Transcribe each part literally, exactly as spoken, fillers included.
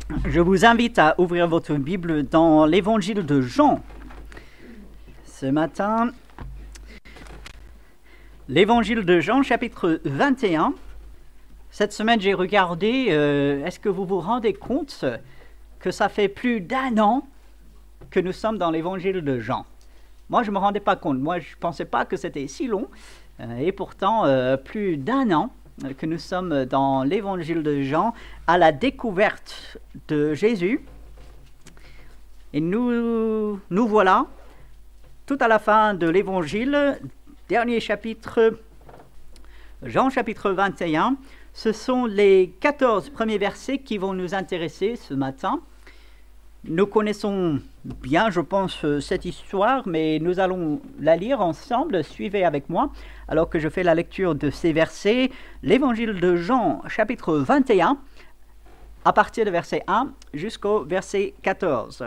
Je vous invite à ouvrir votre Bible dans l'évangile de Jean. Ce matin, l'évangile de Jean, chapitre vingt et un. Cette semaine, j'ai regardé, euh, est-ce que vous vous rendez compte que ça fait plus d'un an que nous sommes dans l'évangile de Jean? Moi, je ne me rendais pas compte. Moi, je ne pensais pas que c'était si long. Euh, et pourtant, euh, plus d'un an que nous sommes dans l'évangile de Jean, à la découverte de Jésus. Et nous, nous voilà, tout à la fin de l'évangile, dernier chapitre, Jean chapitre vingt et un. Ce sont les quatorze premiers versets qui vont nous intéresser ce matin. Nous connaissons bien, je pense, cette histoire, mais nous allons la lire ensemble. Suivez avec moi, alors que je fais la lecture de ces versets. L'évangile de Jean, chapitre vingt et un, à partir de verset un jusqu'au verset quatorze.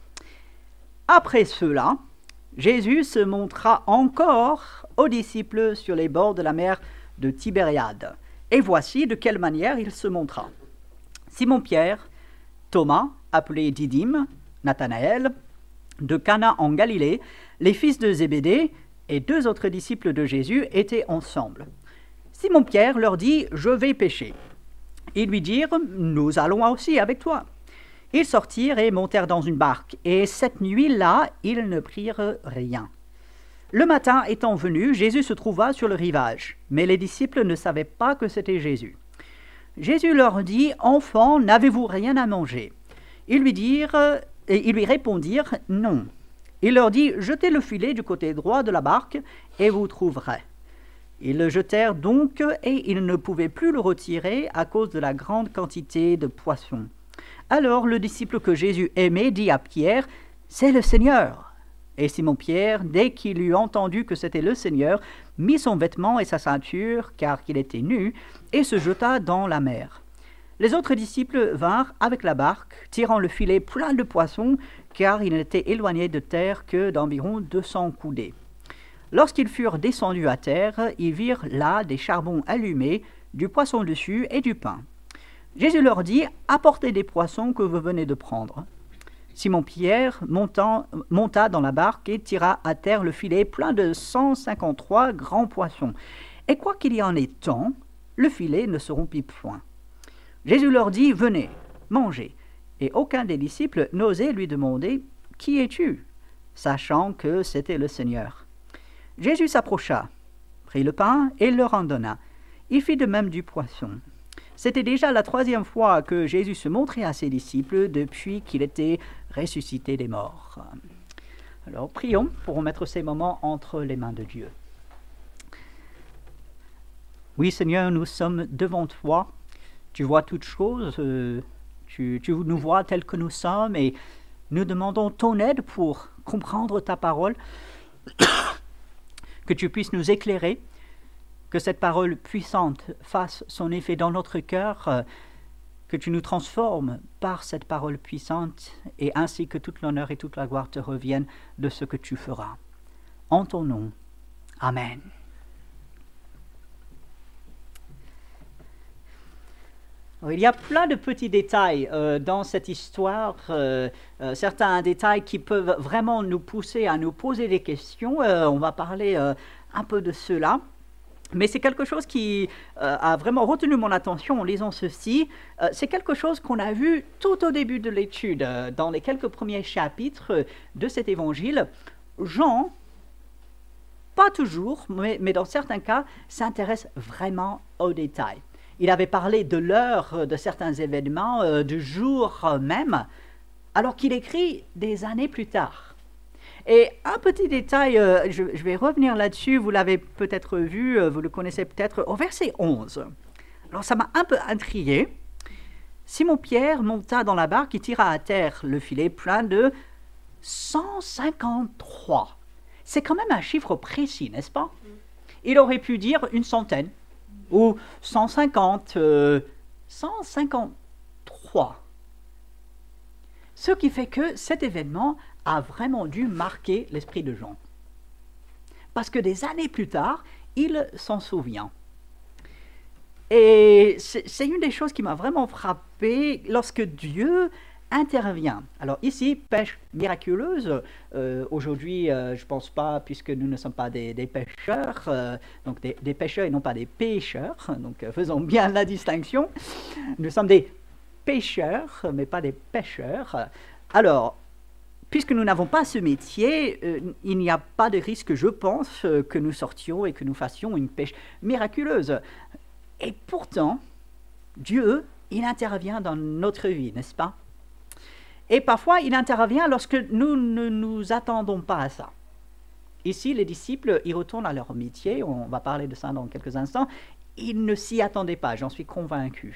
Après cela, Jésus se montra encore aux disciples sur les bords de la mer de Tibériade. Et voici de quelle manière il se montra. Simon-Pierre, Thomas, appelé Didyme, Nathanaël, de Cana en Galilée, les fils de Zébédée et deux autres disciples de Jésus étaient ensemble. Simon-Pierre leur dit « Je vais pêcher ». Ils lui dirent « Nous allons aussi avec toi ». Ils sortirent et montèrent dans une barque, et cette nuit-là, ils ne prirent rien. Le matin étant venu, Jésus se trouva sur le rivage, mais les disciples ne savaient pas que c'était Jésus. Jésus leur dit « Enfants, n'avez-vous rien à manger ?» Ils lui dirent, et ils lui répondirent « Non ». Il leur dit « Jetez le filet du côté droit de la barque, et vous trouverez. » Ils le jetèrent donc, et ils ne pouvaient plus le retirer à cause de la grande quantité de poissons. Alors le disciple que Jésus aimait dit à Pierre « C'est le Seigneur !» Et Simon-Pierre, dès qu'il eut entendu que c'était le Seigneur, mit son vêtement et sa ceinture, car qu'il était nu, et se jeta dans la mer. Les autres disciples vinrent avec la barque, tirant le filet plein de poissons, car il n'était éloigné de terre que d'environ deux cents coudées. Lorsqu'ils furent descendus à terre, ils virent là des charbons allumés, du poisson dessus et du pain. Jésus leur dit « Apportez des poissons que vous venez de prendre. » Simon-Pierre monta, monta dans la barque et tira à terre le filet plein de cent cinquante-trois grands poissons. Et quoi qu'il y en ait tant, le filet ne se rompit point. Jésus leur dit « Venez, mangez. » Et aucun des disciples n'osait lui demander « Qui es-tu » sachant que c'était le Seigneur. Jésus s'approcha, prit le pain et leur en donna. Il fit de même du poisson. C'était déjà la troisième fois que Jésus se montrait à ses disciples depuis qu'il était ressuscité des morts. Alors prions pour mettre ces moments entre les mains de Dieu. Oui Seigneur, nous sommes devant toi. Tu vois toutes choses, euh, tu, tu nous vois tels que nous sommes et nous demandons ton aide pour comprendre ta parole, que tu puisses nous éclairer, que cette parole puissante fasse son effet dans notre cœur, euh, que tu nous transformes par cette parole puissante et ainsi que toute l'honneur et toute la gloire te reviennent de ce que tu feras. En ton nom, Amen. Il y a plein de petits détails euh, dans cette histoire, euh, euh, certains détails qui peuvent vraiment nous pousser à nous poser des questions. Euh, on va parler euh, un peu de cela. Mais c'est quelque chose qui euh, a vraiment retenu mon attention en lisant ceci. Euh, c'est quelque chose qu'on a vu tout au début de l'étude, euh, dans les quelques premiers chapitres de cet évangile. Jean, pas toujours, mais, mais dans certains cas, s'intéresse vraiment aux détails. Il avait parlé de l'heure de certains événements, euh, du jour même, alors qu'il écrit des années plus tard. Et un petit détail, euh, je, je vais revenir là-dessus, vous l'avez peut-être vu, euh, vous le connaissez peut-être, au verset onze. Alors ça m'a un peu intrigué. Simon-Pierre monta dans la barque et tira à terre le filet plein de cent cinquante-trois. C'est quand même un chiffre précis, n'est-ce pas? Il aurait pu dire une centaine. Ou cent cinquante, euh, cent cinquante-trois. Ce qui fait que cet événement a vraiment dû marquer l'esprit de Jean. Parce que des années plus tard, il s'en souvient. Et c'est, c'est une des choses qui m'a vraiment frappé lorsque Dieu intervient. Alors ici, pêche miraculeuse. Euh, aujourd'hui, euh, je ne pense pas, puisque nous ne sommes pas des, des pêcheurs, euh, donc des, des pêcheurs et non pas des pêcheurs, donc euh, faisons bien la distinction. Nous sommes des pêcheurs, mais pas des pêcheurs. Alors, puisque nous n'avons pas ce métier, euh, il n'y a pas de risque, je pense, euh, que nous sortions et que nous fassions une pêche miraculeuse. Et pourtant, Dieu, il intervient dans notre vie, n'est-ce pas? Et parfois, il intervient lorsque nous ne nous attendons pas à ça. Ici, les disciples, ils retournent à leur métier, on va parler de ça dans quelques instants, ils ne s'y attendaient pas, j'en suis convaincu.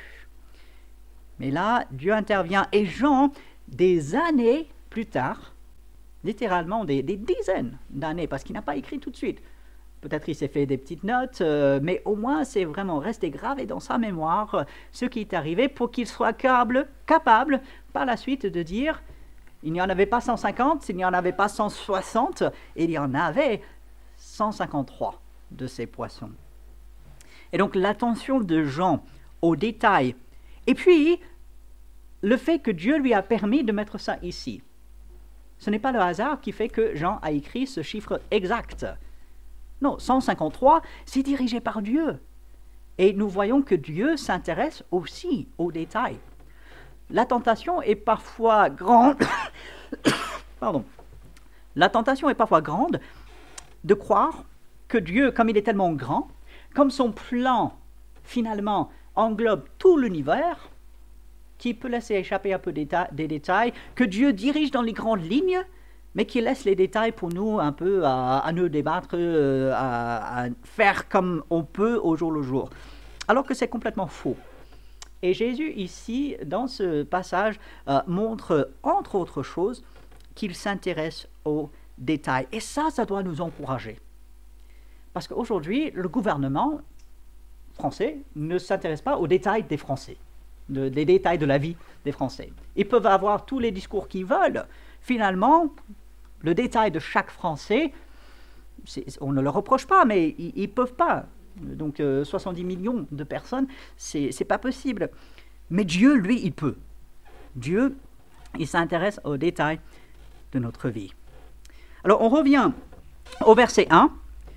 Mais là, Dieu intervient, et Jean, des années plus tard, littéralement des, des dizaines d'années, parce qu'il n'a pas écrit tout de suite. Peut-être il s'est fait des petites notes, euh, mais au moins c'est vraiment resté gravé dans sa mémoire euh, ce qui est arrivé pour qu'il soit capable, capable par la suite de dire il n'y en avait pas cent cinquante, il n'y en avait pas cent soixante, il y en avait cent cinquante-trois de ces poissons. Et donc l'attention de Jean aux détails, et puis le fait que Dieu lui a permis de mettre ça ici. Ce n'est pas le hasard qui fait que Jean a écrit ce chiffre exact. Non, cent cinquante-trois, c'est dirigé par Dieu. Et nous voyons que Dieu s'intéresse aussi aux détails. La tentation est parfois grande, pardon, la tentation est parfois grande de croire que Dieu, comme il est tellement grand, comme son plan, finalement, englobe tout l'univers, qu'il peut laisser échapper un peu des, ta- des détails, que Dieu dirige dans les grandes lignes, mais qui laisse les détails pour nous un peu à, à nous débattre, euh, à, à faire comme on peut au jour le jour. Alors que c'est complètement faux. Et Jésus, ici, dans ce passage, euh, montre, entre autres choses, qu'il s'intéresse aux détails. Et ça, ça doit nous encourager. Parce qu'aujourd'hui, le gouvernement français ne s'intéresse pas aux détails des Français, de, des détails de la vie des Français. Ils peuvent avoir tous les discours qu'ils veulent. Finalement, le détail de chaque Français, on ne le reproche pas, mais ils ne peuvent pas. Donc euh, soixante-dix millions de personnes, c'est c'est pas possible. Mais Dieu, lui, il peut. Dieu, il s'intéresse aux détails de notre vie. Alors on revient au verset un.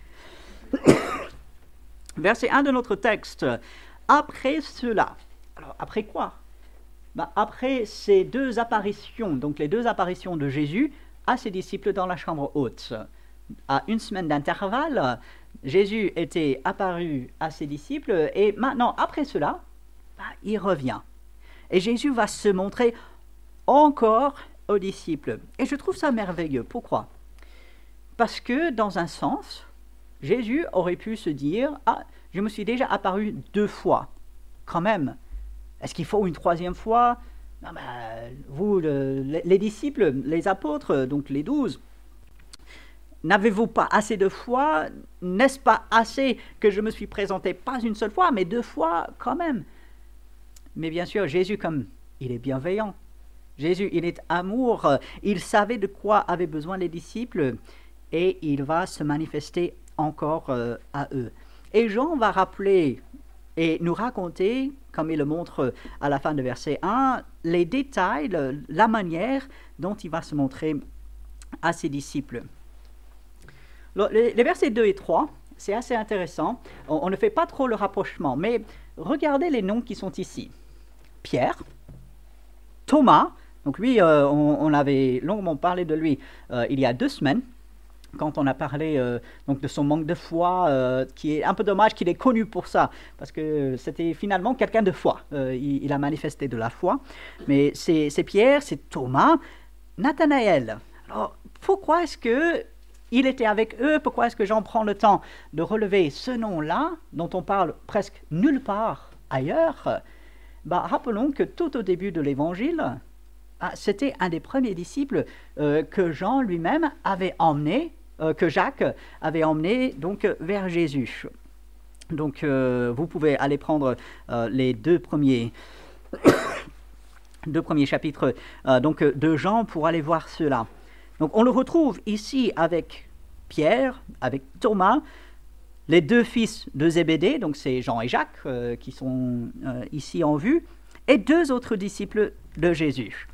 Verset un de notre texte. Après cela. Alors après quoi? Ben, après ces deux apparitions, donc les deux apparitions de Jésus à ses disciples dans la chambre haute. À une semaine d'intervalle, Jésus était apparu à ses disciples et maintenant, après cela, bah, il revient. Et Jésus va se montrer encore aux disciples. Et je trouve ça merveilleux. Pourquoi? Parce que, dans un sens, Jésus aurait pu se dire « Ah, je me suis déjà apparu deux fois. Quand même, est-ce qu'il faut une troisième fois ?» Non, ben, vous, le, les, les disciples, les apôtres, donc les douze, n'avez-vous pas assez de foi? N'est-ce pas assez que je me suis présenté pas une seule fois, mais deux fois quand même? Mais bien sûr, Jésus, comme il est bienveillant, Jésus, il est amour, il savait de quoi avaient besoin les disciples et il va se manifester encore euh, à eux. Et Jean va rappeler et nous raconter, comme il le montre à la fin de verset un, les détails, le, la manière dont il va se montrer à ses disciples. Le, les, les versets deux et trois, c'est assez intéressant. On, on ne fait pas trop le rapprochement, mais regardez les noms qui sont ici. Pierre, Thomas, donc lui, euh, on, on avait longuement parlé de lui euh, il y a deux semaines, quand on a parlé euh, donc de son manque de foi, euh, qui est un peu dommage qu'il est connu pour ça, parce que c'était finalement quelqu'un de foi. Euh, il, il a manifesté de la foi. Mais c'est, c'est Pierre, c'est Thomas, Nathanaël. Alors, pourquoi est-ce qu'il était avec eux? Pourquoi est-ce que Jean prend le temps de relever ce nom-là, dont on parle presque nulle part ailleurs? Bah, rappelons que tout au début de l'Évangile, ah, c'était un des premiers disciples euh, que Jean lui-même avait emmené, euh, que Jacques avait emmené donc vers Jésus. Donc euh, vous pouvez aller prendre euh, les deux premiers, deux premiers chapitres euh, donc, de Jean pour aller voir cela. Donc on le retrouve ici avec Pierre, avec Thomas, les deux fils de Zébédée, donc c'est Jean et Jacques euh, qui sont euh, ici en vue, et deux autres disciples de Jésus.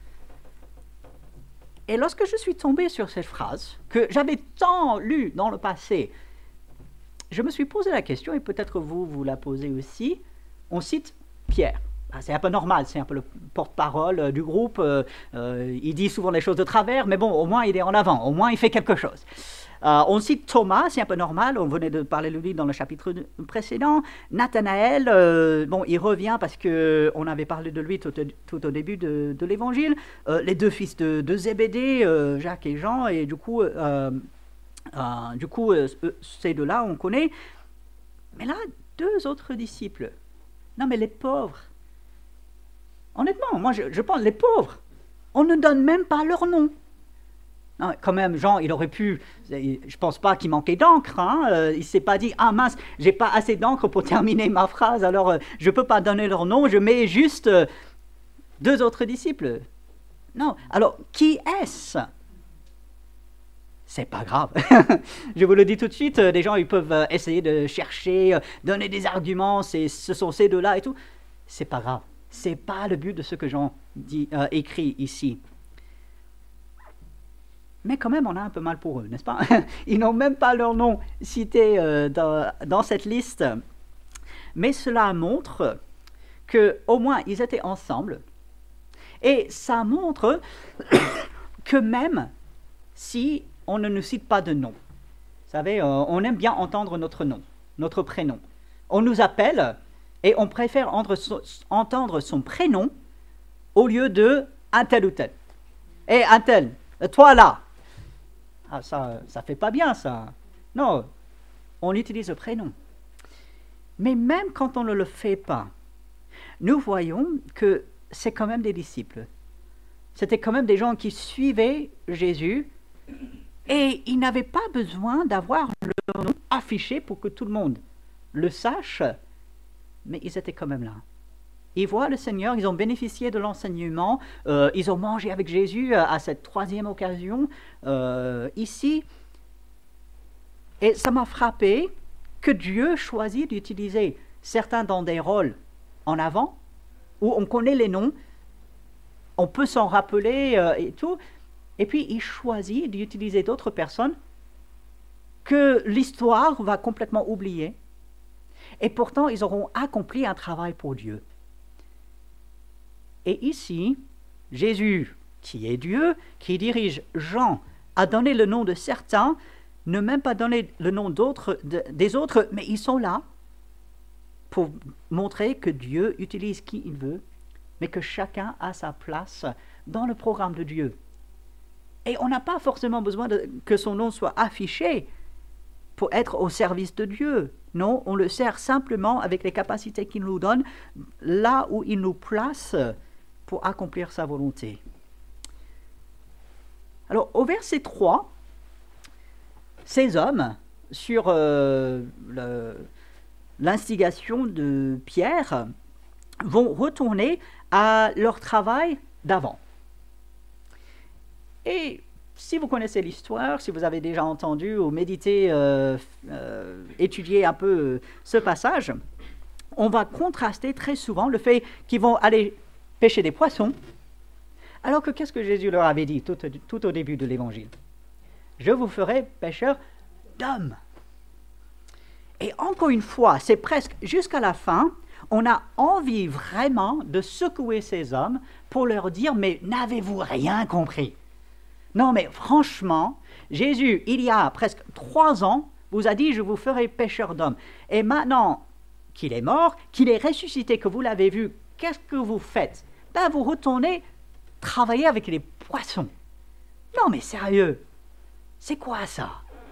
Et lorsque je suis tombé sur cette phrase, que j'avais tant lue dans le passé, je me suis posé la question, et peut-être vous, vous la posez aussi, on cite Pierre. Ben, c'est un peu normal, c'est un peu le porte-parole euh, du groupe, euh, euh, il dit souvent les choses de travers, mais bon, au moins il est en avant, au moins il fait quelque chose. Euh, on cite Thomas, c'est un peu normal, on venait de parler de lui dans le chapitre précédent. Nathanaël, euh, bon, il revient parce qu'on avait parlé de lui tout, tout au début de, de l'Évangile. Euh, les deux fils de, de Zébédée, euh, Jacques et Jean, et du coup, euh, euh, du coup euh, ces deux-là, on connaît. Mais là, deux autres disciples. Non, mais les pauvres. Honnêtement, moi, je, je pense, les pauvres, on ne donne même pas leur nom. Non, quand même, Jean, il aurait pu, je pense pas qu'il manquait d'encre, hein, euh, il s'est pas dit, ah mince, j'ai pas assez d'encre pour terminer ma phrase, alors euh, je peux pas donner leur nom, je mets juste euh, deux autres disciples. Non, alors, qui est-ce? C'est pas grave. Je vous le dis tout de suite, des gens, ils peuvent euh, essayer de chercher, euh, donner des arguments, c'est, ce sont ces deux-là et tout. C'est pas grave, c'est pas le but de ce que Jean dit, euh, écrit ici. Mais quand même, on a un peu mal pour eux, n'est-ce pas? Ils n'ont même pas leur nom cité euh, dans, dans cette liste. Mais cela montre qu'au moins, ils étaient ensemble. Et ça montre que même si on ne nous cite pas de nom, vous savez, euh, on aime bien entendre notre nom, notre prénom. On nous appelle et on préfère entendre son prénom au lieu de un tel ou tel. Et un tel, toi là. Ah, ça, ça fait pas bien, ça. Non, on utilise le prénom. Mais même quand on ne le fait pas, nous voyons que c'est quand même des disciples. C'était quand même des gens qui suivaient Jésus et ils n'avaient pas besoin d'avoir leur nom affiché pour que tout le monde le sache, mais ils étaient quand même là. Ils voient le Seigneur, ils ont bénéficié de l'enseignement, euh, ils ont mangé avec Jésus à, à cette troisième occasion, euh, ici. Et ça m'a frappé que Dieu choisit d'utiliser certains dans des rôles en avant, où on connaît les noms, on peut s'en rappeler euh, et tout, et puis il choisit d'utiliser d'autres personnes que l'histoire va complètement oublier, et pourtant ils auront accompli un travail pour Dieu. Et ici, Jésus, qui est Dieu, qui dirige Jean, a donné le nom de certains, ne même pas donné le nom d'autres, de, des autres, mais ils sont là pour montrer que Dieu utilise qui il veut, mais que chacun a sa place dans le programme de Dieu. Et on n'a pas forcément besoin de, que son nom soit affiché pour être au service de Dieu. Non, on le sert simplement avec les capacités qu'il nous donne, là où il nous place pour accomplir sa volonté. Alors, au verset trois, ces hommes, sur euh, le, l'instigation de Pierre, vont retourner à leur travail d'avant. Et si vous connaissez l'histoire, si vous avez déjà entendu ou médité, euh, euh, étudié un peu euh, ce passage, on va contraster très souvent le fait qu'ils vont aller pêcher des poissons, alors que qu'est-ce que Jésus leur avait dit tout, tout au début de l'Évangile? Je vous ferai pêcheurs d'hommes. Et encore une fois, c'est presque jusqu'à la fin, on a envie vraiment de secouer ces hommes pour leur dire, mais n'avez-vous rien compris? Non, mais franchement, Jésus, il y a presque trois ans, vous a dit, je vous ferai pêcheurs d'hommes. Et maintenant qu'il est mort, qu'il est ressuscité, que vous l'avez vu, qu'est-ce que vous faites? Ben, vous retournez travailler avec les poissons. Non, mais sérieux, c'est quoi ça?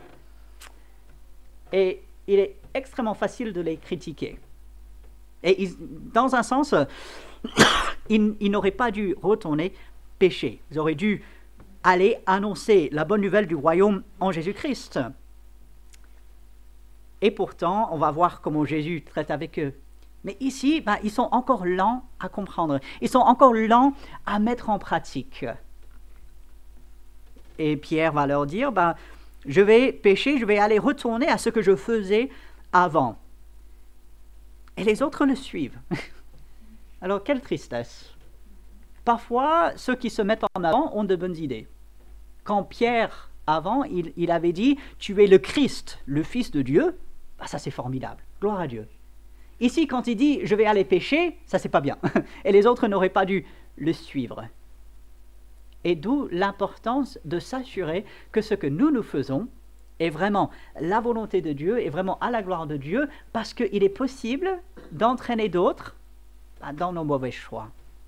Et il est extrêmement facile de les critiquer. Et ils, dans un sens, ils, ils n'auraient pas dû retourner pêcher. Ils auraient dû aller annoncer la bonne nouvelle du royaume en Jésus-Christ. Et pourtant, on va voir comment Jésus traite avec eux. Mais ici, ben, ils sont encore lents à comprendre. Ils sont encore lents à mettre en pratique. Et Pierre va leur dire, ben, je vais pêcher, je vais aller retourner à ce que je faisais avant. Et les autres le suivent. Alors, quelle tristesse. Parfois, ceux qui se mettent en avant ont de bonnes idées. Quand Pierre, avant, il, il avait dit « Tu es le Christ, le Fils de Dieu », bah ça c'est formidable, gloire à Dieu. Ici, quand il dit « Je vais aller pécher », ça c'est pas bien. Et les autres n'auraient pas dû le suivre. Et d'où l'importance de s'assurer que ce que nous, nous faisons est vraiment la volonté de Dieu, est vraiment à la gloire de Dieu, parce qu'il est possible d'entraîner d'autres dans nos mauvais choix.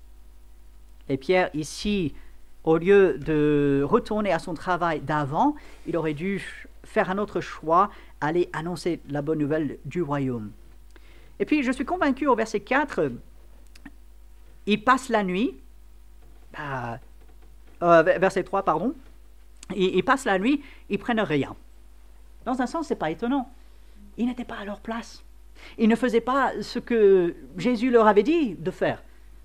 Et Pierre, ici, au lieu de retourner à son travail d'avant, il aurait dû faire un autre choix, aller annoncer la bonne nouvelle du royaume. Et puis, je suis convaincu, au verset quatre, il passe la nuit, bah, euh, verset trois, pardon, il, il passe la nuit, ils prennent rien. Dans un sens, ce n'est pas étonnant. Ils n'étaient pas à leur place. Ils ne faisaient pas ce que Jésus leur avait dit de faire.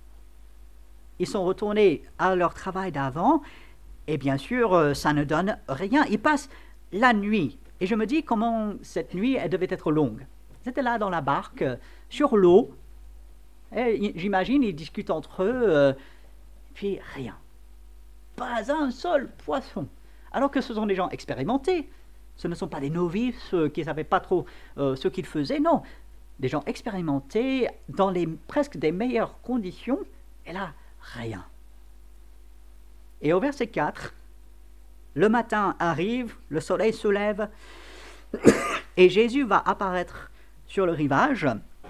Ils sont retournés à leur travail d'avant, et bien sûr, ça ne donne rien. Ils passent la nuit. Et je me dis comment cette nuit, elle devait être longue. Ils étaient là dans la barque, sur l'eau. Et j'imagine, ils discutent entre eux, euh, puis rien. Pas un seul poisson. Alors que ce sont des gens expérimentés. Ce ne sont pas des novices euh, qui ne savaient pas trop euh, ce qu'ils faisaient. Non, des gens expérimentés dans les presque des meilleures conditions. Et là, rien. Et au verset quatre, le matin arrive, le soleil se lève, et Jésus va apparaître sur le rivage.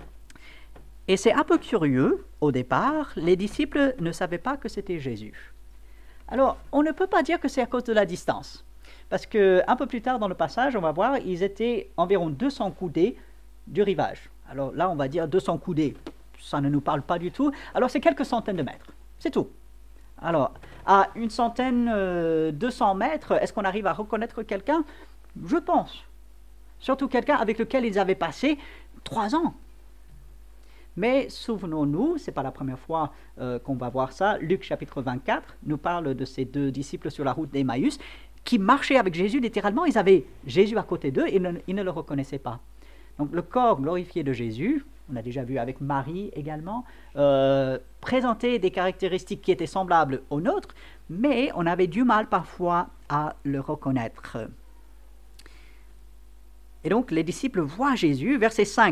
Et c'est un peu curieux, au départ, les disciples ne savaient pas que c'était Jésus. Alors, on ne peut pas dire que c'est à cause de la distance, parce qu'un peu plus tard dans le passage, on va voir, ils étaient environ deux cents coudées du rivage. Alors là, on va dire deux cents coudées, ça ne nous parle pas du tout. Alors c'est quelques centaines de mètres, c'est tout. Alors, à une centaine, euh, deux cents mètres, est-ce qu'on arrive à reconnaître quelqu'un? Je pense. Surtout quelqu'un avec lequel ils avaient passé trois ans. Mais souvenons-nous, ce n'est pas la première fois euh, qu'on va voir ça, Luc chapitre vingt-quatre nous parle de ces deux disciples sur la route d'Emmaüs qui marchaient avec Jésus littéralement, ils avaient Jésus à côté d'eux et ils ne, ils ne le reconnaissaient pas. Donc le corps glorifié de Jésus, on a déjà vu avec Marie également, euh, présentait des caractéristiques qui étaient semblables aux nôtres, mais on avait du mal parfois à le reconnaître. Et donc les disciples voient Jésus, verset cinq.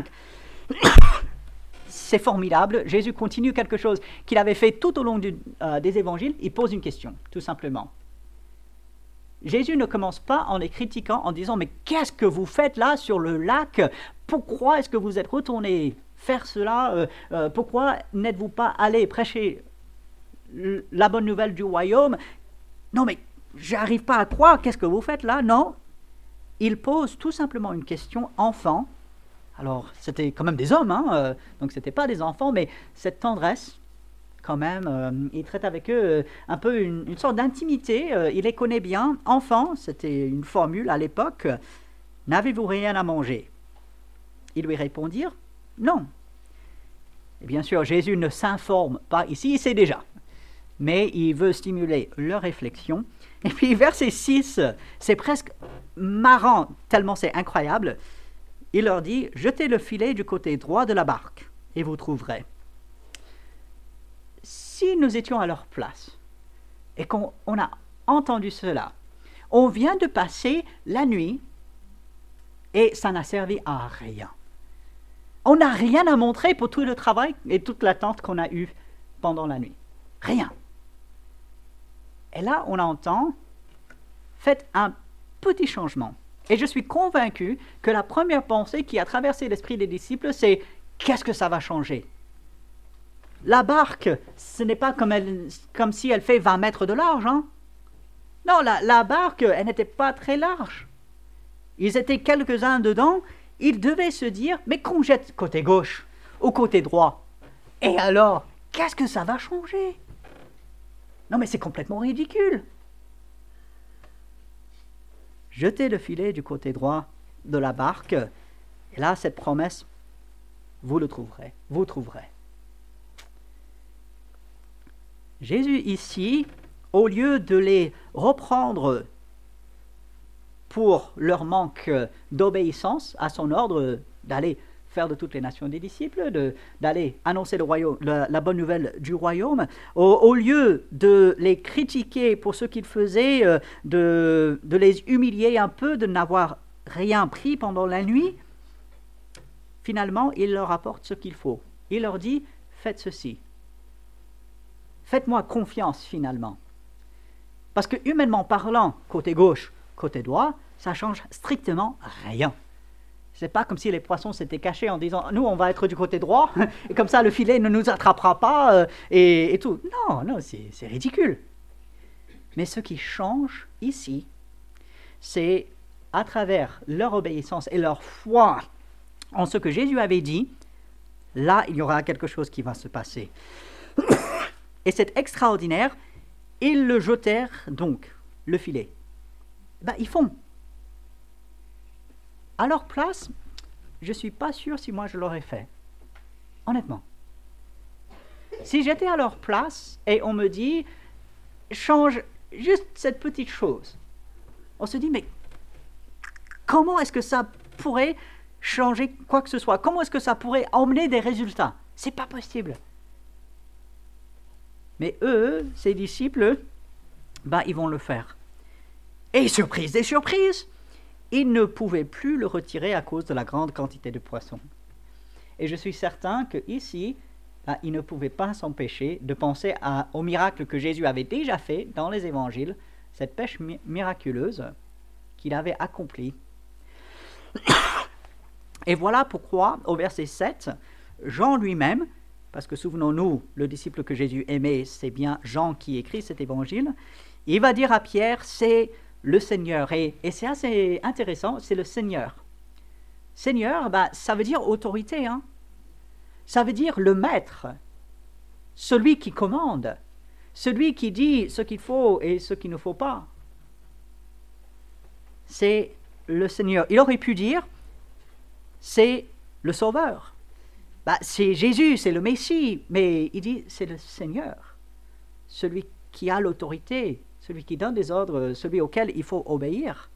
C'est formidable, Jésus continue quelque chose qu'il avait fait tout au long du, euh, des évangiles, il pose une question, tout simplement. Jésus ne commence pas en les critiquant, en disant « Mais qu'est-ce que vous faites là sur le lac? Pourquoi est-ce que vous êtes retournés faire cela? euh, euh, Pourquoi n'êtes-vous pas allés prêcher la bonne nouvelle du royaume? Non mais, j'arrive pas à croire, qu'est-ce que vous faites là? » Non, il pose tout simplement une question enfant. Alors, c'était quand même des hommes, hein, euh, donc ce n'était pas des enfants, mais cette tendresse, quand même, euh, il traite avec eux euh, un peu une, une sorte d'intimité, euh, il les connaît bien. Enfants, c'était une formule à l'époque, « N'avez-vous rien à manger ?» Ils lui répondirent « Non ». Et bien sûr, Jésus ne s'informe pas ici, il sait déjà, mais il veut stimuler leur réflexion. Et puis, verset six, c'est presque marrant, tellement c'est incroyable. Il leur dit « Jetez le filet du côté droit de la barque, et vous trouverez. » Si nous étions à leur place, et qu'on on a entendu cela, on vient de passer la nuit, et ça n'a servi à rien. On n'a rien à montrer pour tout le travail et toute l'attente qu'on a eue pendant la nuit. Rien. Et là, on entend « Faites un petit changement. » Et je suis convaincu que la première pensée qui a traversé l'esprit des disciples, c'est « Qu'est-ce que ça va changer ?» La barque, ce n'est pas comme, elle, comme si elle fait vingt mètres de large. Hein? Non, la, la barque, elle n'était pas très large. Ils étaient quelques-uns dedans. Ils devaient se dire « Mais qu'on jette côté gauche ou côté droit. Et alors, qu'est-ce que ça va changer ?» Non, mais c'est complètement ridicule. Jetez le filet du côté droit de la barque, et là, cette promesse, vous le trouverez, vous trouverez. Jésus ici, au lieu de les reprendre pour leur manque d'obéissance à son ordre d'aller faire de toutes les nations des disciples, de, d'aller annoncer le royaume, la, la bonne nouvelle du royaume, au, au lieu de les critiquer pour ce qu'ils faisaient, euh, de, de les humilier un peu, de n'avoir rien pris pendant la nuit, finalement, il leur apporte ce qu'il faut. Il leur dit, faites ceci. Faites-moi confiance, finalement. Parce que, humainement parlant, côté gauche, côté droit, ça change strictement rien. C'est pas comme si les poissons s'étaient cachés en disant, nous, on va être du côté droit, et comme ça, le filet ne nous attrapera pas, euh, et, et tout. Non, non, c'est, c'est ridicule. Mais ce qui change ici, c'est à travers leur obéissance et leur foi en ce que Jésus avait dit, là, il y aura quelque chose qui va se passer. Et c'est extraordinaire. Ils le jetèrent donc, le filet. Ben, ils font. À leur place, je ne suis pas sûr si moi je l'aurais fait. Honnêtement. Si j'étais à leur place et on me dit, change juste cette petite chose, on se dit, mais comment est-ce que ça pourrait changer quoi que ce soit? Comment est-ce que ça pourrait emmener des résultats? C'est pas possible. Mais eux, ces disciples, ben, ils vont le faire. Et surprise des surprises, ils ne pouvaient plus le retirer à cause de la grande quantité de poissons. Et je suis certain qu'ici, ben, ils ne pouvaient pas s'empêcher de penser à, au miracle que Jésus avait déjà fait dans les évangiles, cette pêche mi- miraculeuse qu'il avait accomplie. Et voilà pourquoi, au verset sept, Jean lui-même, parce que souvenons-nous, le disciple que Jésus aimait, c'est bien Jean qui écrit cet évangile, il va dire à Pierre, c'est le Seigneur. Et, et c'est assez intéressant, c'est le Seigneur. Seigneur, bah, ça veut dire autorité, hein. Ça veut dire le maître, celui qui commande, celui qui dit ce qu'il faut et ce qu'il ne faut pas. C'est le Seigneur. Il aurait pu dire, c'est le Sauveur. Bah, c'est Jésus, c'est le Messie, mais il dit, c'est le Seigneur, celui qui a l'autorité, celui qui donne des ordres, celui auquel il faut obéir.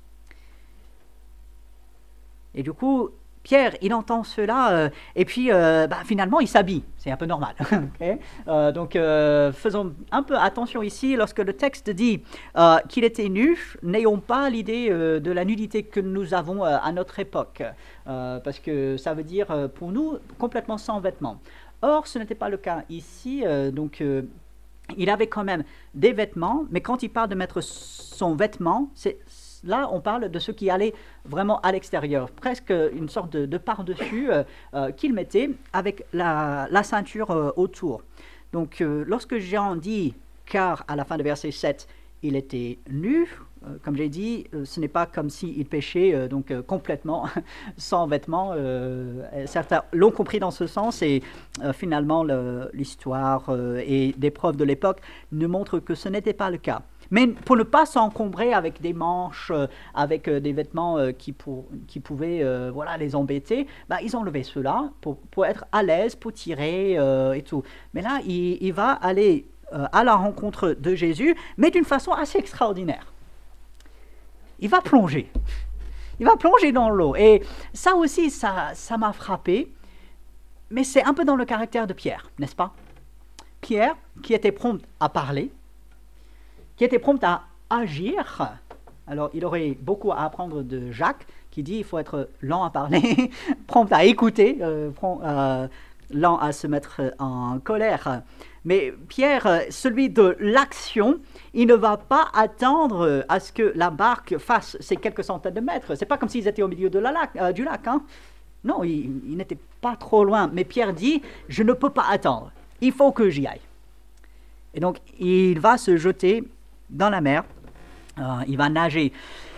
Et du coup, Pierre, il entend cela, euh, et puis euh, bah, finalement, il s'habille. C'est un peu normal. Okay, euh, donc, euh, faisons un peu attention ici, lorsque le texte dit euh, qu'il était nu, n'ayons pas l'idée euh, de la nudité que nous avons euh, à notre époque, euh, parce que ça veut dire, euh, pour nous, complètement sans vêtements. Or, ce n'était pas le cas ici, euh, donc... Euh, il avait quand même des vêtements, mais quand il parle de mettre son vêtement, c'est, là on parle de ce qui allait vraiment à l'extérieur, presque une sorte de, de par-dessus euh, euh, qu'il mettait avec la, la ceinture euh, autour. Donc euh, lorsque Jean dit, car à la fin de verset sept, il était nu, euh, comme j'ai dit, euh, ce n'est pas comme s'il péchait euh, donc euh, complètement sans vêtements. Euh, certains l'ont compris dans ce sens et euh, finalement le, l'histoire euh, et des preuves de l'époque nous montrent que ce n'était pas le cas. Mais pour ne pas s'encombrer avec des manches, euh, avec euh, des vêtements euh, qui, pour, qui pouvaient euh, voilà, les embêter, bah, ils enlevaient cela pour, pour être à l'aise, pour tirer euh, et tout. Mais là, il, il va aller euh, à la rencontre de Jésus, mais d'une façon assez extraordinaire. Il va plonger. Il va plonger dans l'eau. Et ça aussi, ça, ça m'a frappé. Mais c'est un peu dans le caractère de Pierre, n'est-ce pas? Pierre, qui était prompt à parler, qui était prompt à agir. Alors, il aurait beaucoup à apprendre de Jacques, qui dit il faut être lent à parler, prompt à écouter, euh, prompt, euh, lent à se mettre en colère. Mais Pierre, celui de l'action, il ne va pas attendre à ce que la barque fasse ces quelques centaines de mètres. C'est pas comme s'ils étaient au milieu de la lac, euh, du lac. Hein. Non, il, il n'était pas trop loin. Mais Pierre dit, je ne peux pas attendre. Il faut que j'y aille. Et donc, il va se jeter dans la mer. Euh, il va nager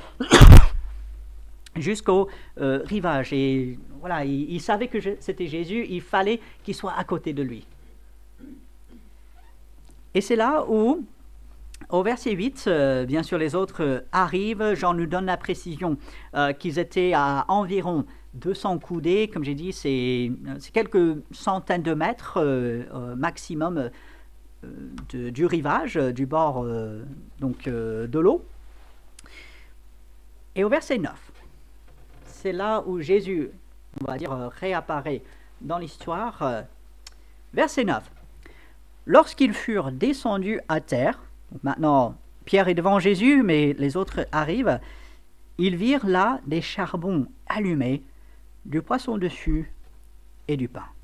jusqu'au euh, rivage. Et voilà, il, il savait que je, c'était Jésus. Il fallait qu'il soit à côté de lui. Et c'est là où, au verset huit, euh, bien sûr les autres euh, arrivent, Jean nous donne la précision euh, qu'ils étaient à environ deux cents coudées, comme j'ai dit, c'est, c'est quelques centaines de mètres euh, euh, maximum euh, de, du rivage, euh, du bord euh, donc, euh, de l'eau. Et au verset neuf, c'est là où Jésus on va dire, euh, réapparaît dans l'histoire. Euh, verset neuf. Lorsqu'ils furent descendus à terre, donc maintenant Pierre est devant Jésus, mais les autres arrivent, ils virent là des charbons allumés, du poisson dessus et du pain.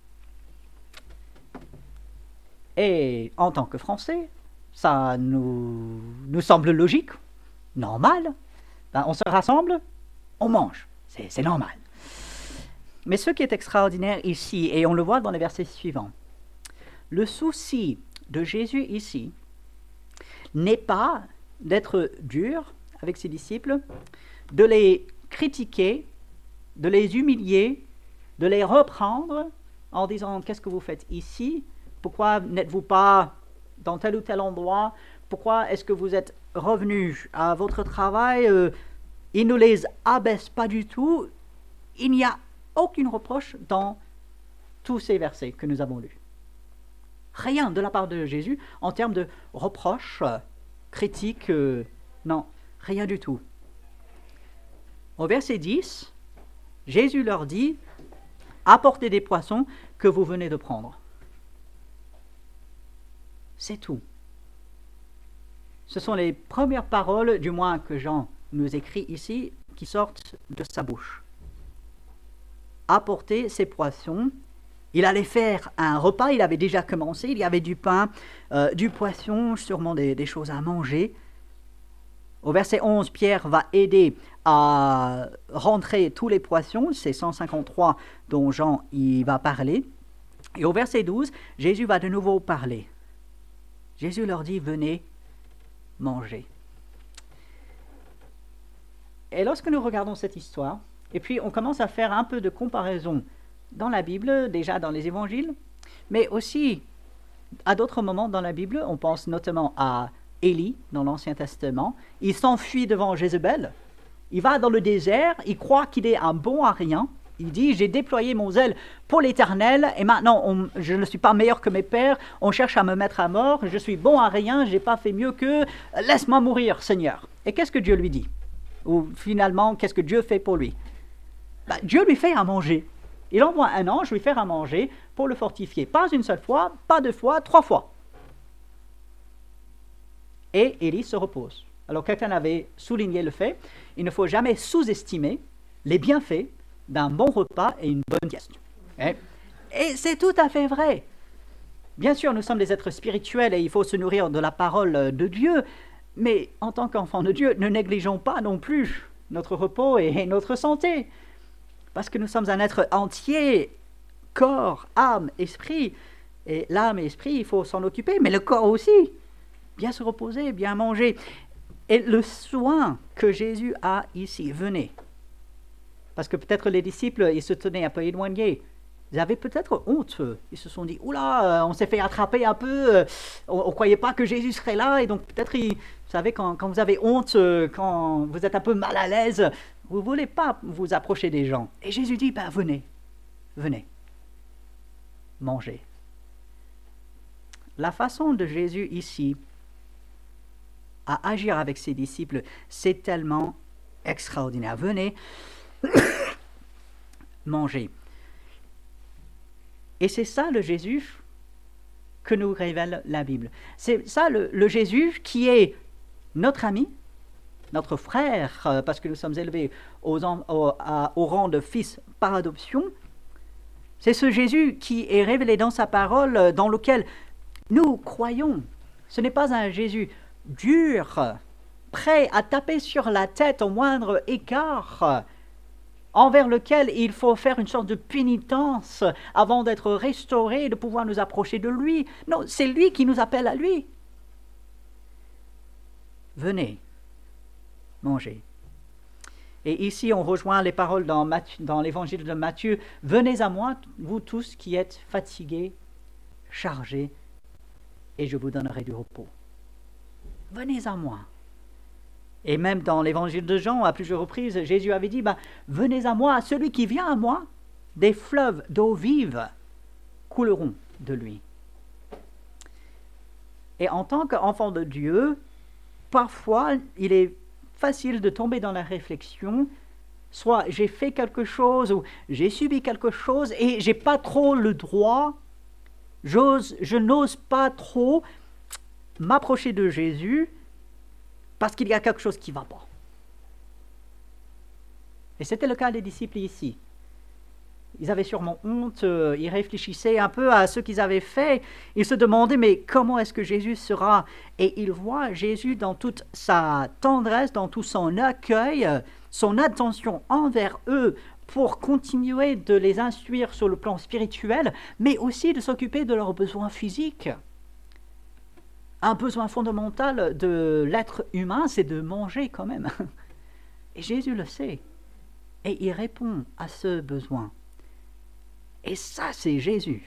Et en tant que Français, ça nous, nous semble logique, normal. Ben, on se rassemble, on mange, c'est, c'est normal. Mais ce qui est extraordinaire ici, et on le voit dans les versets suivants, le souci de Jésus ici n'est pas d'être dur avec ses disciples, de les critiquer, de les humilier, de les reprendre en disant « Qu'est-ce que vous faites ici ? Pourquoi n'êtes-vous pas dans tel ou tel endroit ? Pourquoi est-ce que vous êtes revenus à votre travail ?» euh, Il ne les abaisse pas du tout. Il n'y a aucune reproche dans tous ces versets que nous avons lus. Rien de la part de Jésus en termes de reproches, euh, critiques, euh, non, rien du tout. Au verset dix, Jésus leur dit « Apportez des poissons que vous venez de prendre. » C'est tout. Ce sont les premières paroles, du moins que Jean nous écrit ici, qui sortent de sa bouche. Apporter ces poissons. Il allait faire un repas, il avait déjà commencé, il y avait du pain, euh, du poisson, sûrement des, des choses à manger. Au verset onze, Pierre va aider à rentrer tous les poissons, c'est cent cinquante-trois dont Jean y va parler. Et au verset douze, Jésus va de nouveau parler. Jésus leur dit, venez manger. Et lorsque nous regardons cette histoire, et puis on commence à faire un peu de comparaison dans la Bible, déjà dans les évangiles, mais aussi à d'autres moments dans la Bible, on pense notamment à Élie dans l'Ancien Testament. Il s'enfuit devant Jézabel, il va dans le désert, il croit qu'il est un bon à rien, il dit « J'ai déployé mon zèle pour l'Éternel et maintenant on, je ne suis pas meilleur que mes pères, on cherche à me mettre à mort, je suis bon à rien, je n'ai pas fait mieux que « Laisse-moi mourir, Seigneur ». Et qu'est-ce que Dieu lui dit ? Ou finalement, qu'est-ce que Dieu fait pour lui ? Ben, Dieu lui fait à manger. Il envoie un ange lui faire à manger pour le fortifier. Pas une seule fois, pas deux fois, trois fois. Et Élie se repose. Alors quelqu'un avait souligné le fait, il ne faut jamais sous-estimer les bienfaits d'un bon repas et une bonne sieste. Et, et c'est tout à fait vrai. Bien sûr, nous sommes des êtres spirituels et il faut se nourrir de la parole de Dieu, mais en tant qu'enfants de Dieu, ne négligeons pas non plus notre repos et notre santé. Parce que nous sommes un être entier, corps, âme, esprit. Et l'âme et l'esprit, il faut s'en occuper, mais le corps aussi. Bien se reposer, bien manger. Et le soin que Jésus a ici, venez. Parce que peut-être les disciples, ils se tenaient un peu éloignés. Ils avaient peut-être honte. Ils se sont dit, oula, on s'est fait attraper un peu. On ne croyait pas que Jésus serait là. Et donc peut-être, ils, vous savez, quand, quand vous avez honte, quand vous êtes un peu mal à l'aise, vous ne voulez pas vous approcher des gens. Et Jésus dit, ben venez, venez, mangez. La façon de Jésus ici à agir avec ses disciples, c'est tellement extraordinaire. Venez, mangez. Et c'est ça le Jésus que nous révèle la Bible. C'est ça le, le Jésus qui est notre ami, notre frère, parce que nous sommes élevés aux, au, à, au rang de fils par adoption. C'est ce Jésus qui est révélé dans sa parole, dans lequel nous croyons. Ce n'est pas un Jésus dur, prêt à taper sur la tête au moindre écart, envers lequel il faut faire une sorte de pénitence avant d'être restauré et de pouvoir nous approcher de lui. Non, c'est lui qui nous appelle à lui. Venez, mangez. Et ici, on rejoint les paroles dans, Matthieu, dans l'évangile de Matthieu. « Venez à moi, vous tous qui êtes fatigués, chargés, et je vous donnerai du repos. » Venez à moi. Et même dans l'évangile de Jean, à plusieurs reprises, Jésus avait dit, bah, « Venez à moi, celui qui vient à moi, des fleuves d'eau vive couleront de lui. » Et en tant qu'enfant de Dieu, parfois, il est facile de tomber dans la réflexion, soit j'ai fait quelque chose ou j'ai subi quelque chose et j'ai pas trop le droit, j'ose, je n'ose pas trop m'approcher de Jésus parce qu'il y a quelque chose qui ne va pas. Et c'était le cas des disciples ici. Ils avaient sûrement honte, euh, ils réfléchissaient un peu à ce qu'ils avaient fait. Ils se demandaient, mais comment est-ce que Jésus sera? Et ils voient Jésus dans toute sa tendresse, dans tout son accueil, son attention envers eux pour continuer de les instruire sur le plan spirituel, mais aussi de s'occuper de leurs besoins physiques. Un besoin fondamental de l'être humain, c'est de manger quand même. Et Jésus le sait. Et il répond à ce besoin. Et ça, c'est Jésus.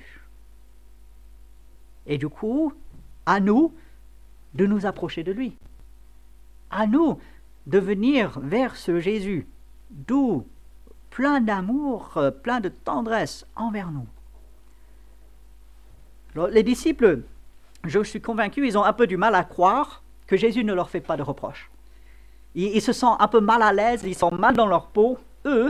Et du coup, à nous de nous approcher de lui. À nous de venir vers ce Jésus, doux, plein d'amour, plein de tendresse envers nous. Alors, les disciples, je suis convaincu, ils ont un peu du mal à croire que Jésus ne leur fait pas de reproches. Ils, ils se sentent un peu mal à l'aise, ils sont mal dans leur peau, eux.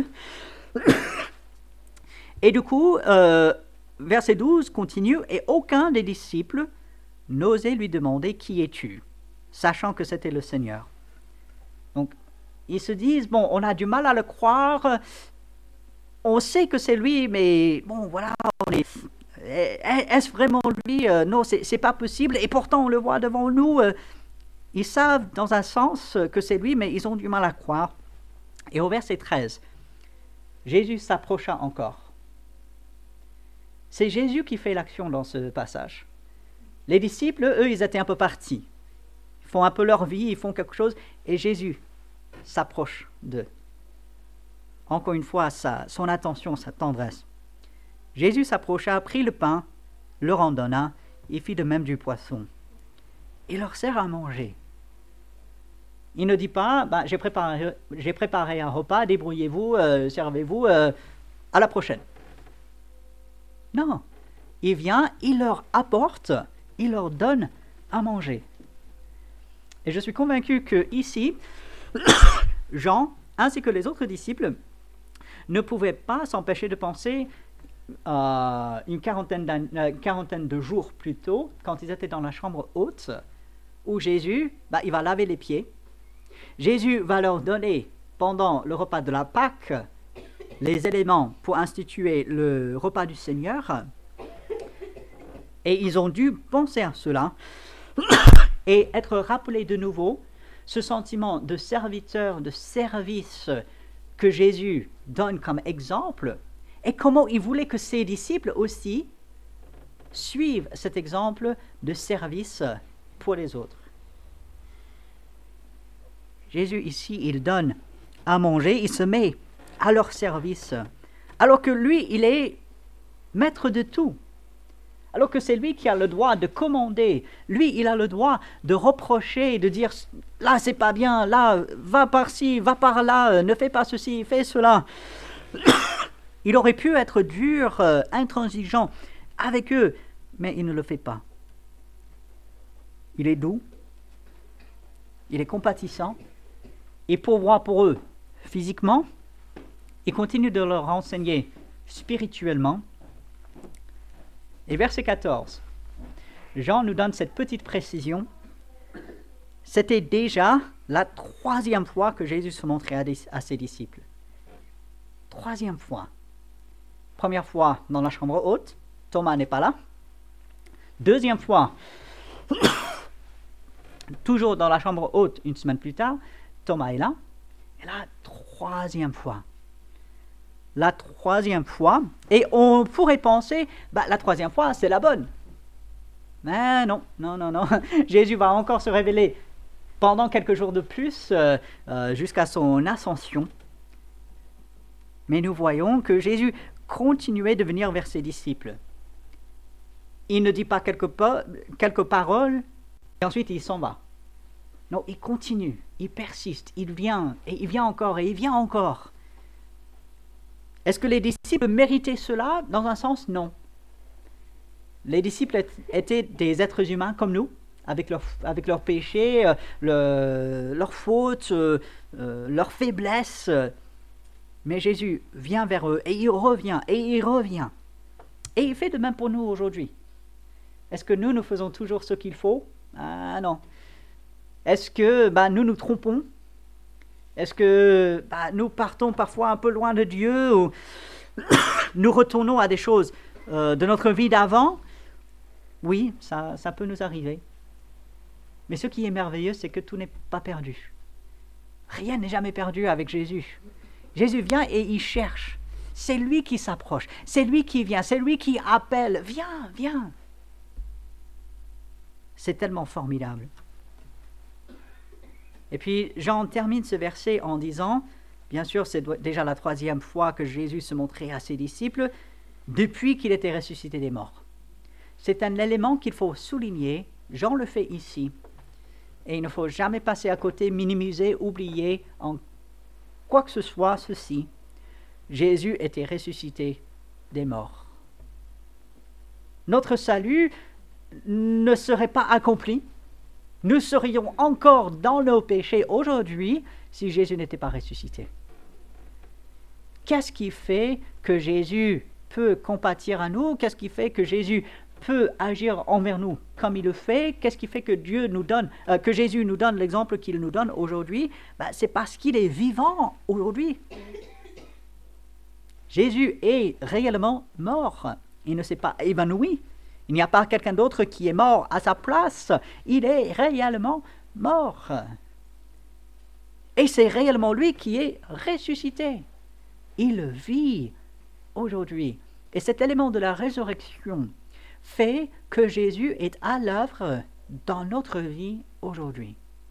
Et du coup, euh, verset douze continue, « Et aucun des disciples n'osait lui demander « Qui es-tu » sachant que c'était le Seigneur. Donc, ils se disent, bon, on a du mal à le croire, on sait que c'est lui, mais bon, voilà, on est, est-ce vraiment lui? euh, Non, c'est, c'est pas possible, et pourtant on le voit devant nous. Euh, ils savent dans un sens que c'est lui, mais ils ont du mal à croire. Et au verset treize, Jésus s'approcha encore. C'est Jésus qui fait l'action dans ce passage. Les disciples, eux, ils étaient un peu partis. Ils font un peu leur vie, ils font quelque chose, et Jésus s'approche d'eux. Encore une fois, sa, son attention, sa tendresse. Jésus s'approcha, prit le pain, leur en donna, et fit de même du poisson. Il leur sert à manger. Il ne dit pas, bah, j'ai, préparé, j'ai préparé un repas, débrouillez-vous, euh, servez-vous, euh, à la prochaine. Non, il vient, il leur apporte, il leur donne à manger. Et je suis convaincu que ici, Jean, ainsi que les autres disciples, ne pouvaient pas s'empêcher de penser euh, une quarantaine, euh, quarantaine de jours plus tôt, quand ils étaient dans la chambre haute, où Jésus, bah, il va laver les pieds. Jésus va leur donner, pendant le repas de la Pâque, les éléments pour instituer le repas du Seigneur. Et ils ont dû penser à cela et être rappelés de nouveau ce sentiment de serviteur, de service que Jésus donne comme exemple, et comment il voulait que ses disciples aussi suivent cet exemple de service pour les autres. Jésus ici, il donne à manger, il se met à leur service, alors que lui, il est maître de tout. Alors que c'est lui qui a le droit de commander, lui, il a le droit de reprocher, de dire « là, c'est pas bien, là, va par-ci, va par-là, ne fais pas ceci, fais cela ». Il aurait pu être dur, euh, intransigeant avec eux, mais il ne le fait pas. Il est doux, il est compatissant, il pourvoit pour eux physiquement, il continue de leur enseigner spirituellement. Et verset quatorze, Jean nous donne cette petite précision. C'était déjà la troisième fois que Jésus se montrait à, des, à ses disciples. Troisième fois. Première fois dans la chambre haute, Thomas n'est pas là. Deuxième fois, toujours dans la chambre haute, une semaine plus tard, Thomas est là. Et la troisième fois. La troisième fois, et on pourrait penser, bah, la troisième fois, c'est la bonne. Mais non, non, non, non. Jésus va encore se révéler pendant quelques jours de plus, euh, euh, jusqu'à son ascension. Mais nous voyons que Jésus continuait de venir vers ses disciples. Il ne dit pas quelques, pa- quelques paroles, et ensuite il s'en va. Non, il continue, il persiste, il vient, et il vient encore, et il vient encore. Est-ce que les disciples méritaient cela? Dans un sens, non. Les disciples étaient des êtres humains comme nous, avec leurs avec leur péchés, euh, le, leurs fautes, euh, euh, leurs faiblesses. Mais Jésus vient vers eux et il revient et il revient. Et il fait de même pour nous aujourd'hui. Est-ce que nous, nous faisons toujours ce qu'il faut? Ah non. Est-ce que bah, nous nous trompons? Est-ce que bah, nous partons parfois un peu loin de Dieu ou nous retournons à des choses euh, de notre vie d'avant? Oui, ça, ça peut nous arriver. Mais ce qui est merveilleux, c'est que tout n'est pas perdu. Rien n'est jamais perdu avec Jésus. Jésus vient et il cherche. C'est lui qui s'approche. C'est lui qui vient. C'est lui qui appelle. Viens, viens. C'est tellement formidable. Et puis, Jean termine ce verset en disant, bien sûr, c'est déjà la troisième fois que Jésus se montrait à ses disciples depuis qu'il était ressuscité des morts. C'est un élément qu'il faut souligner. Jean le fait ici. Et il ne faut jamais passer à côté, minimiser, oublier en quoi que ce soit ceci. Jésus était ressuscité des morts. Notre salut ne serait pas accompli. Nous serions encore dans nos péchés aujourd'hui si Jésus n'était pas ressuscité. Qu'est-ce qui fait que Jésus peut compatir à nous? Qu'est-ce qui fait que Jésus peut agir envers nous comme il le fait? Qu'est-ce qui fait que Dieu nous donne, euh, que Jésus nous donne l'exemple qu'il nous donne aujourd'hui? Ben, c'est parce qu'il est vivant aujourd'hui. Jésus est réellement mort. Il ne s'est pas évanoui. Il n'y a pas quelqu'un d'autre qui est mort à sa place. Il est réellement mort. Et c'est réellement lui qui est ressuscité. Il vit aujourd'hui. Et cet élément de la résurrection fait que Jésus est à l'œuvre dans notre vie aujourd'hui.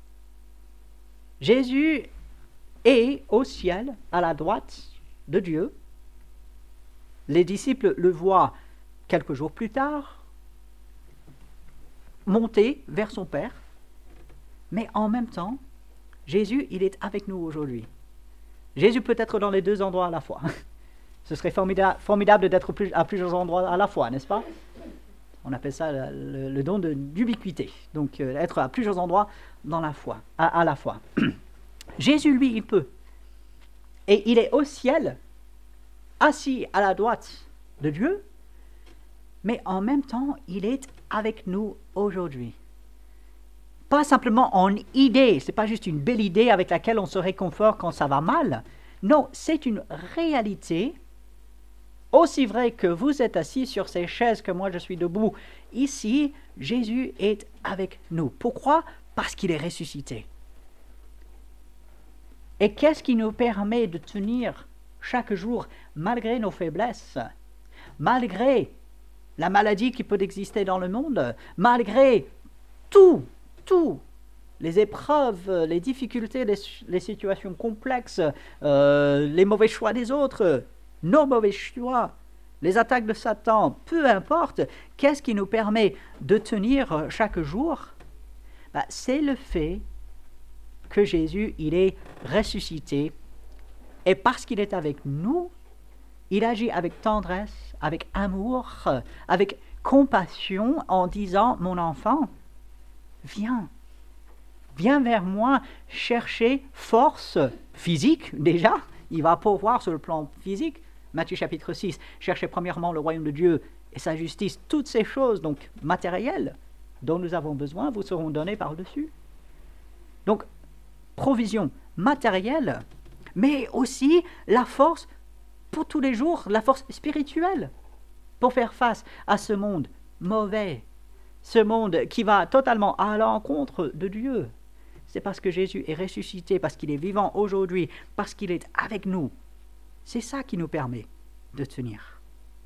Jésus est au ciel, à la droite de Dieu. Les disciples le voient quelques jours plus tard, monter vers son Père. Mais en même temps, Jésus, il est avec nous aujourd'hui. Jésus peut être dans les deux endroits à la fois. Ce serait formidable, formidable d'être plus, à plusieurs endroits à la fois, n'est-ce pas? On appelle ça le, le, le don de, d'ubiquité. Donc, euh, être à plusieurs endroits dans la foi, à, à la fois. Jésus, lui, il peut. Et il est au ciel, assis à la droite de Dieu, mais en même temps, il est avec nous aujourd'hui. Pas simplement en idée, ce n'est pas juste une belle idée avec laquelle on se réconforte quand ça va mal. Non, c'est une réalité. Aussi vrai que vous êtes assis sur ces chaises que moi je suis debout, ici, Jésus est avec nous. Pourquoi? Parce qu'il est ressuscité. Et qu'est-ce qui nous permet de tenir chaque jour, malgré nos faiblesses, malgré la maladie qui peut exister dans le monde, malgré tout, tout, les épreuves, les difficultés, les, les situations complexes, euh, les mauvais choix des autres, nos mauvais choix, les attaques de Satan, peu importe, qu'est-ce qui nous permet de tenir chaque jour? Ben, c'est le fait que Jésus, il est ressuscité, et parce qu'il est avec nous, il agit avec tendresse, avec amour, avec compassion, en disant, mon enfant, viens, viens vers moi, chercher force physique déjà, il va pourvoir sur le plan physique. Matthieu chapitre six, cherchez premièrement le royaume de Dieu et sa justice, toutes ces choses donc matérielles dont nous avons besoin vous seront données par-dessus. Donc, provision matérielle, mais aussi la force pour tous les jours, la force spirituelle pour faire face à ce monde mauvais, ce monde qui va totalement à l'encontre de Dieu. C'est parce que Jésus est ressuscité, parce qu'il est vivant aujourd'hui, parce qu'il est avec nous. C'est ça qui nous permet de tenir.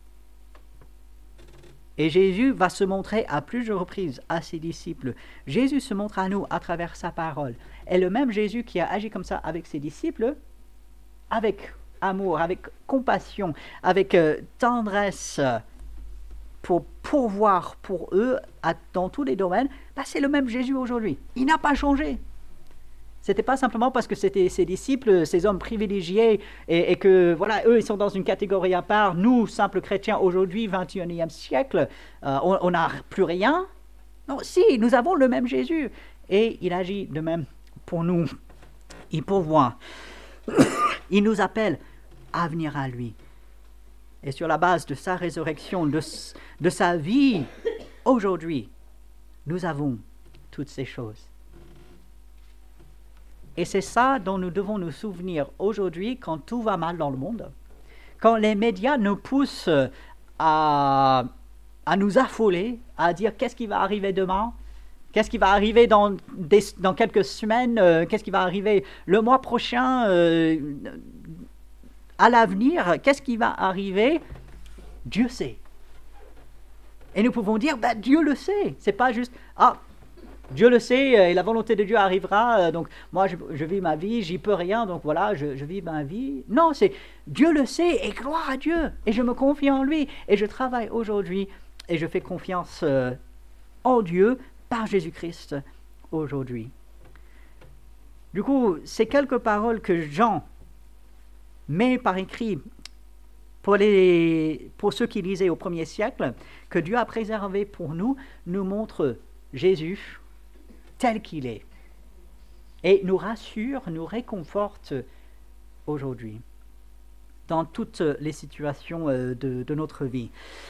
Et Jésus va se montrer à plusieurs reprises à ses disciples. Jésus se montre à nous à travers sa parole. Et le même Jésus qui a agi comme ça avec ses disciples, avec amour, avec compassion, avec euh, tendresse, pour pourvoir pour eux à, dans tous les domaines, bah, c'est le même Jésus aujourd'hui. Il n'a pas changé. Ce n'était pas simplement parce que c'était ses disciples, ces hommes privilégiés, et, et que, voilà, eux, ils sont dans une catégorie à part. Nous, simples chrétiens, aujourd'hui, vingt et unième siècle, euh, on n'a plus rien. Non, si, nous avons le même Jésus. Et il agit de même pour nous. Il pourvoit. Il nous appelle à venir à lui. Et sur la base de sa résurrection, de, de sa vie, aujourd'hui, nous avons toutes ces choses. Et c'est ça dont nous devons nous souvenir aujourd'hui quand tout va mal dans le monde. Quand les médias nous poussent à, à nous affoler, à dire qu'est-ce qui va arriver demain, qu'est-ce qui va arriver dans, des, dans quelques semaines, euh, qu'est-ce qui va arriver le mois prochain, euh, à l'avenir, qu'est-ce qui va arriver, Dieu sait. Et nous pouvons dire, bah, Dieu le sait. C'est pas juste, ah, Dieu le sait et la volonté de Dieu arrivera, donc moi je, je vis ma vie, j'y peux rien, donc voilà, je, je vis ma vie. Non, c'est Dieu le sait et gloire à Dieu. Et je me confie en lui et je travaille aujourd'hui et je fais confiance euh, en Dieu par Jésus-Christ aujourd'hui. Du coup, ces quelques paroles que Jean met par écrit pour, les, pour ceux qui lisaient au premier siècle, que Dieu a préservé pour nous, nous montrent Jésus tel qu'il est, et nous rassure, nous réconforte aujourd'hui, dans toutes les situations de, de notre vie.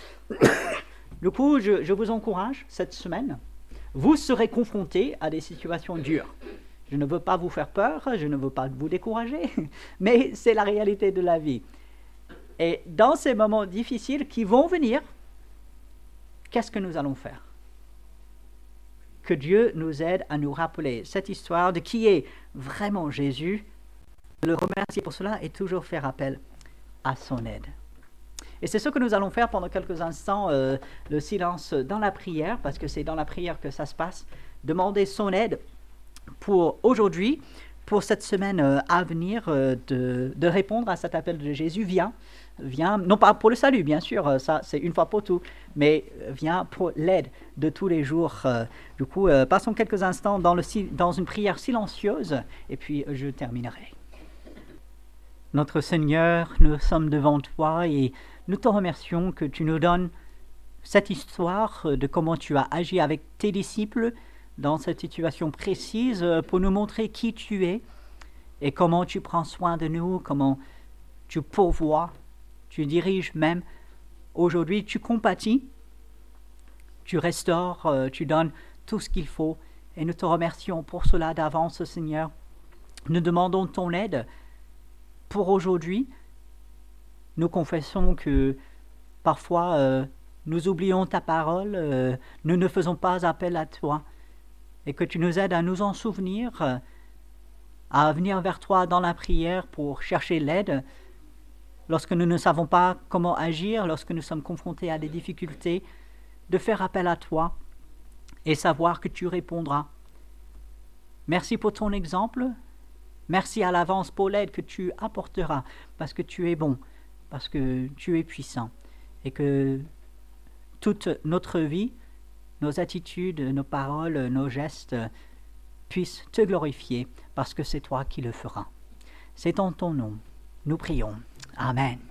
Du coup, je, je vous encourage, cette semaine, vous serez confrontés à des situations dures. Je ne veux pas vous faire peur, je ne veux pas vous décourager, mais c'est la réalité de la vie. Et dans ces moments difficiles qui vont venir, qu'est-ce que nous allons faire ? Que Dieu nous aide à nous rappeler cette histoire de qui est vraiment Jésus, de le remercier pour cela et toujours faire appel à son aide. Et c'est ce que nous allons faire pendant quelques instants, euh, le silence dans la prière, parce que c'est dans la prière que ça se passe, demander son aide pour aujourd'hui, pour cette semaine euh, à venir, euh, de, de répondre à cet appel de Jésus. Viens, viens, non pas pour le salut, bien sûr, ça c'est une fois pour tout, mais viens pour l'aide de tous les jours. Du coup, euh, passons quelques instants dans, le, dans une prière silencieuse, et puis je terminerai. Notre Seigneur, nous sommes devant toi et nous te remercions que tu nous donnes cette histoire de comment tu as agi avec tes disciples dans cette situation précise pour nous montrer qui tu es et comment tu prends soin de nous, comment tu pourvois, tu diriges même. Aujourd'hui, tu compatis, tu restaures, euh, tu donnes tout ce qu'il faut. Et nous te remercions pour cela d'avance, Seigneur. Nous demandons ton aide pour aujourd'hui. Nous confessons que parfois euh, nous oublions ta parole, euh, nous ne faisons pas appel à toi. Et que tu nous aides à nous en souvenir, euh, à venir vers toi dans la prière pour chercher l'aide, lorsque nous ne savons pas comment agir, lorsque nous sommes confrontés à des difficultés, de faire appel à toi et savoir que tu répondras. Merci pour ton exemple. Merci à l'avance pour l'aide que tu apporteras, parce que tu es bon, parce que tu es puissant, et que toute notre vie, nos attitudes, nos paroles, nos gestes puissent te glorifier, parce que c'est toi qui le feras. C'est en ton nom. Nous prions. Amen.